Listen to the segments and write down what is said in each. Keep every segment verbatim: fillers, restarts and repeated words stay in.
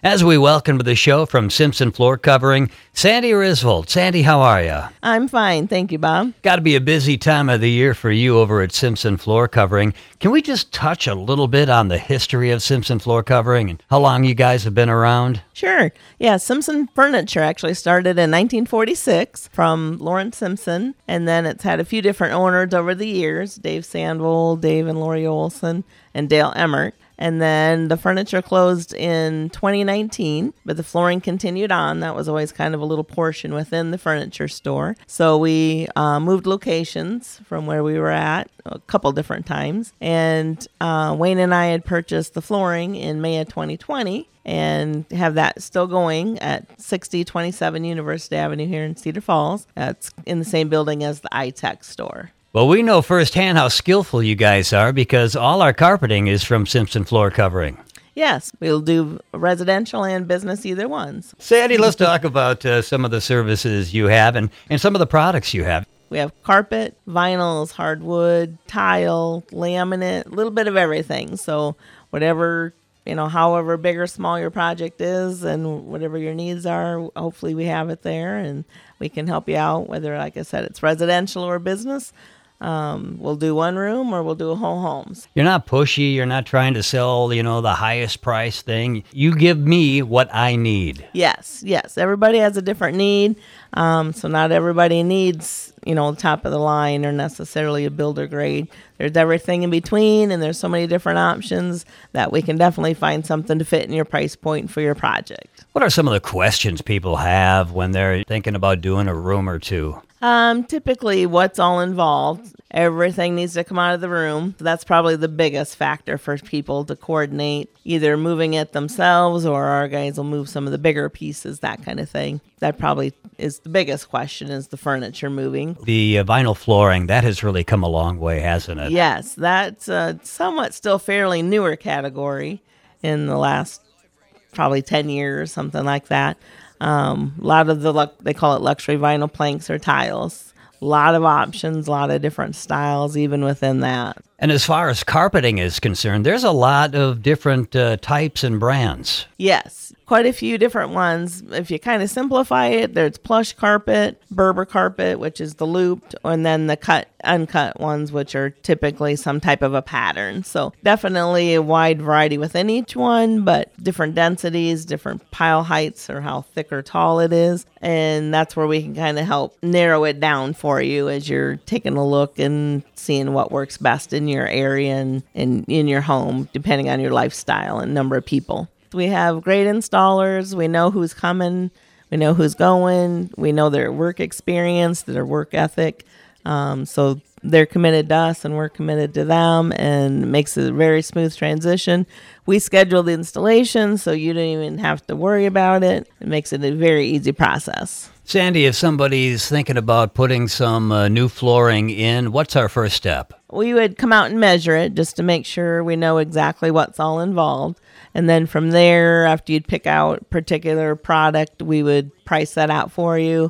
As we welcome to the show from Simpson Floor Covering, Sandy Risvold. Sandy, how are you? I'm fine. Thank you, Bob. Got to be a busy time of the year for you over at Simpson Floor Covering. Can we just touch a little bit on the history of Simpson Floor Covering and how long you guys have been around? Sure. Yeah, Simpson Furniture actually started in nineteen forty-six from Lawrence Simpson, and then it's had a few different owners over the years, Dave Sandvold, Dave and Lori Olson, and Dale Emmert. And then the furniture closed in twenty nineteen, but the flooring continued on. That was always kind of a little portion within the furniture store. So we uh, moved locations from where we were at a couple different times. And uh, Wayne and I had purchased the flooring in May of twenty twenty and have that still going at sixty twenty-seven University Avenue here in Cedar Falls. That's in the same building as the iTech store. Well, we know firsthand how skillful you guys are because all our carpeting is from Simpson Floor Covering. Yes, we'll do residential and business, either ones. Sandy, let's talk about uh, some of the services you have and, and some of the products you have. We have carpet, vinyls, hardwood, tile, laminate, a little bit of everything. So whatever, you know, however big or small your project is and whatever your needs are, hopefully we have it there and we can help you out, whether, like I said, it's residential or business. Um, we'll do one room or we'll do whole homes. You're not pushy. You're not trying to sell, you know, the highest price thing. You give me what I need. Yes, yes. Everybody has a different need. Um, so not everybody needs, you know, top of the line or necessarily a builder grade. There's everything in between, and there's so many different options that we can definitely find something to fit in your price point for your project. What are some of the questions people have when they're thinking about doing a room or two? Um, typically, what's all involved? Everything needs to come out of the room. That's probably the biggest factor for people to coordinate, either moving it themselves or our guys will move some of the bigger pieces, that kind of thing. That probably is the biggest question, is the furniture moving. The uh, vinyl flooring, that has really come a long way, hasn't it? Yes, that's a somewhat still fairly newer category in the last probably ten years, something like that. Um, a lot of the, they call it luxury vinyl planks or tiles. A lot of options, a lot of different styles even within that. And as far as carpeting is concerned, there's a lot of different uh, types and brands. Yes, quite a few different ones. If you kind of simplify it, there's plush carpet, Berber carpet, which is the looped, and then the cut, uncut ones, which are typically some type of a pattern. So definitely a wide variety within each one, but different densities, different pile heights, or how thick or tall it is. And that's where we can kind of help narrow it down for you as you're taking a look and seeing what works best in your area and, and in your home, depending on your lifestyle and number of people. We have great installers. We know who's coming. We know who's going. We know their work experience, their work ethic. Um, so they're committed to us and we're committed to them, and it makes it a very smooth transition. We schedule the installation so you don't even have to worry about it. It makes it a very easy process. Sandy, if somebody's thinking about putting some uh, new flooring in, what's our first step? We would come out and measure it just to make sure we know exactly what's all involved. And then from there, after you'd pick out a particular product, we would price that out for you.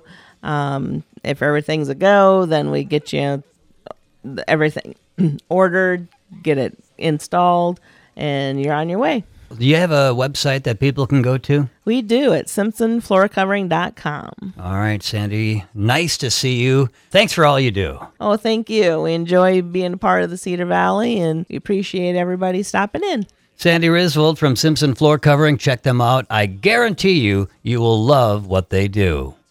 Um, if everything's a go, then we get you everything ordered, get it installed, and you're on your way. Do you have a website that people can go to? We do at simpson floor covering dot com. All right, Sandy. Nice to see you. Thanks for all you do. Oh, thank you. We enjoy being a part of the Cedar Valley, and we appreciate everybody stopping in. Sandy Risvold from Simpson Floor Covering. Check them out. I guarantee you, you will love what they do.